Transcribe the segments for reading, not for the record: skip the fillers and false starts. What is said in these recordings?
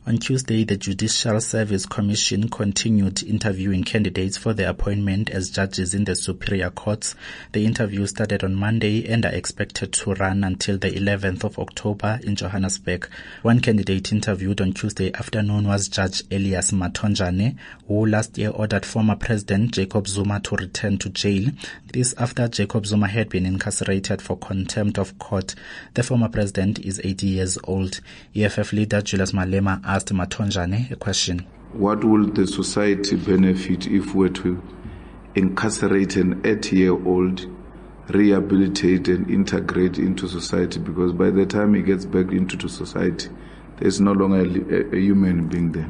On Tuesday, the Judicial Service Commission continued interviewing candidates for their appointment as judges in the superior courts. The interviews started on Monday and are expected to run until the 11th of October in Johannesburg. One candidate interviewed on Tuesday afternoon was Judge Elias Matonjane, who last year ordered former President Jacob Zuma to return to jail. This after Jacob Zuma had been incarcerated for contempt of court. The former president is 80 years old. EFF leader Julius Malema asked Matonjane a question. What will the society benefit if we were to incarcerate an 80-year-old, rehabilitate and integrate into society? Because by the time he gets back into society, there's no longer a human being there.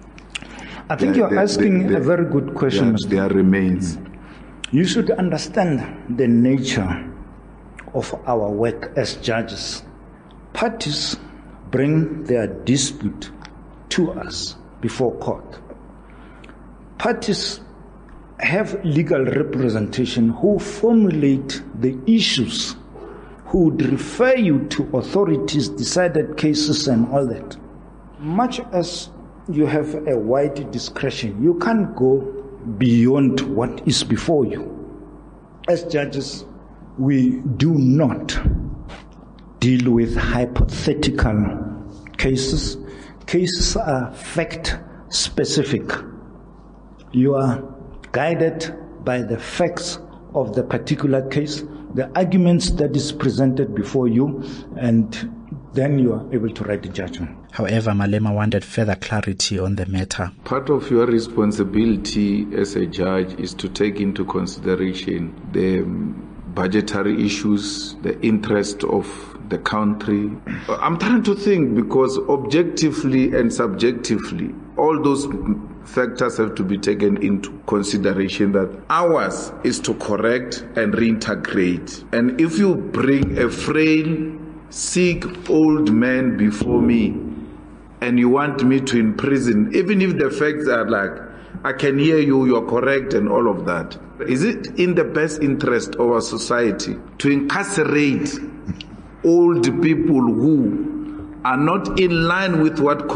I think you're asking a very good question, Mr. There remains. You should understand the nature of our work as judges. Parties bring their dispute to us before court. Parties have legal representation who formulate the issues, who would refer you to authorities, decided cases and all that. Much as you have a wide discretion, you can't go beyond what is before you. As judges, we do not deal with hypothetical cases. Cases are fact-specific. You are guided by the facts of the particular case, the arguments that is presented before you, and then you are able to write a judgment. However, Malema wanted further clarity on the matter. Part of your responsibility as a judge is to take into consideration the budgetary issues, the interest of the country. I'm trying to think, because objectively and subjectively, all those factors have to be taken into consideration. That ours is to correct and reintegrate. And if you bring a frail, sick old man before me and you want me to imprison, even if the facts are like, I can hear you, you're correct and all of that, is it in the best interest of our society to incarcerate old people who are not in line with what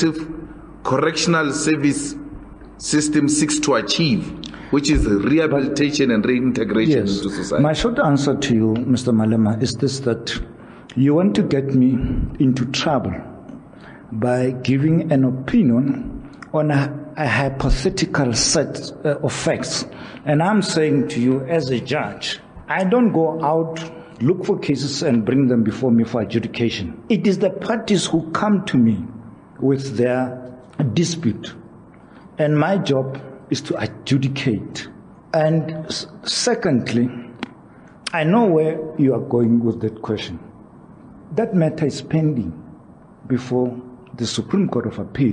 correctional service system seeks to achieve, which is rehabilitation and reintegration into society? My short answer to you, Mr. Malema, is this: that you want to get me into trouble by giving an opinion on a hypothetical set of facts. And I'm saying to you, as a judge, I don't go out, look for cases and bring them before me for adjudication. It is the parties who come to me with their dispute. And my job is to adjudicate. And secondly, I know where you are going with that question. That matter is pending before the Supreme Court of Appeal.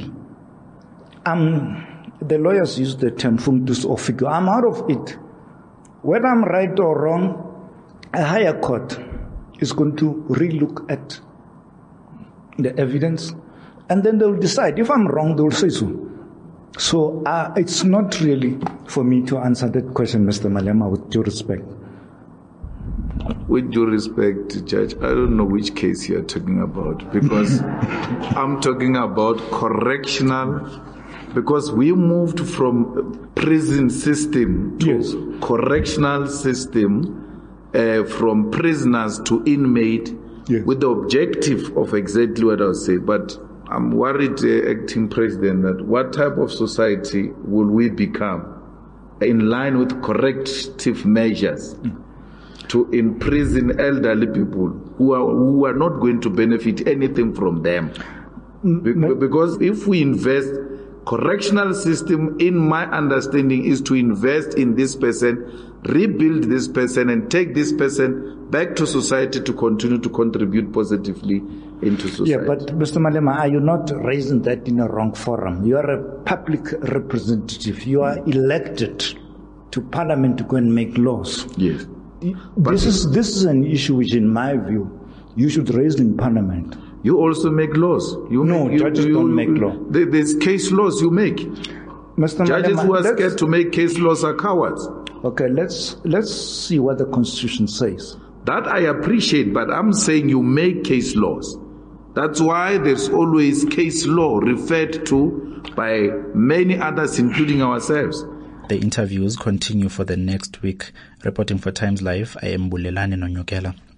The lawyers use the term functus officio. I'm out of it. Whether I'm right or wrong, a higher court is going to relook at the evidence, and then they'll decide. If I'm wrong, they'll say so. So it's not really for me to answer that question, Mr. Malema, with due respect. With due respect, Judge, I don't know which case you're talking about, because I'm talking about correctional, because we moved from prison system to correctional system, from prisoners to inmate, with the objective of exactly what I was saying. But I'm worried, acting president, that what type of society will we become in line with corrective measures to imprison elderly people who are not going to benefit anything from them? Because if we invest, correctional system, in my understanding, is to invest in this person, rebuild this person, and take this person back to society to continue to contribute positively into society. Yeah, but Mr. Malema, are you not raising that in a wrong forum? You are a public representative. You are elected to Parliament to go and make laws. Yes. This is an issue which, in my view, you should raise in Parliament. You also make laws. Judges don't make law. There's case laws you make. Mr. Judges Malema, who are scared to make case laws are cowards. Okay, let's see what the Constitution says. That I appreciate, but I'm saying you make case laws. That's why there's always case law referred to by many others, including ourselves. The interviews continue for the next week. Reporting for Times Live, I am Bulelani Nonyokela.